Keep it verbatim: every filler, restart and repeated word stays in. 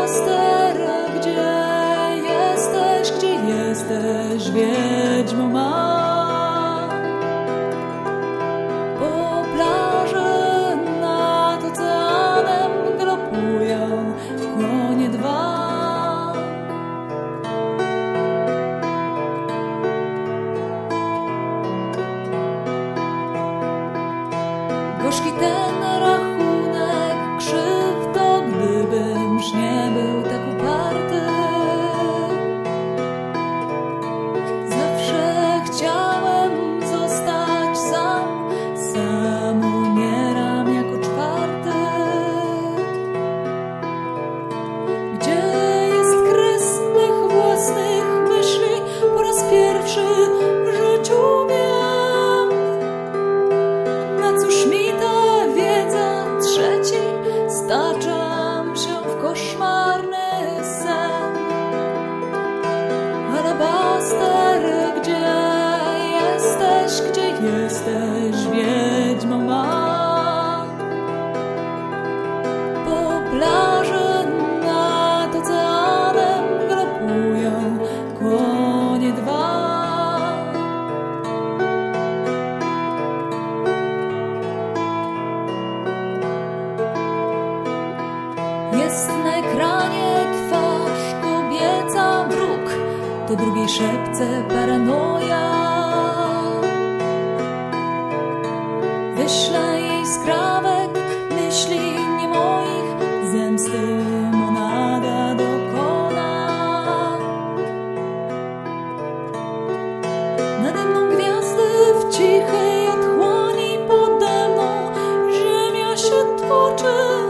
Alabaster, gdzie jesteś, gdzie jesteś, wiedźmo ma? Po plaży nad oceanem galopują konie dwa. Gorzki ten rachunek, krzywdo, gdybymż nie był tak uparty. Zawsze chciałem zostać sam, sam umieram jako czwarty. Gdzie jest kres mych własnych myśli? Po raz pierwszy w życiu wiem, na cóż mi ta wiedza. Trzeci staczam się w koszmarny sen. Alabaster, gdzie jesteś, gdzie jesteś, wiedźmo ma? Po plaży nad oceanem galopują konie dwa. Jest na ekranie twarz kobieca, wróg, to drugiej szepce paranoja. Wyślę jej skrawek myśli nie moich, zemsty monada dokona. Nade mną gwiazdy w cichej otchłani, pode mną ziemia się toczy.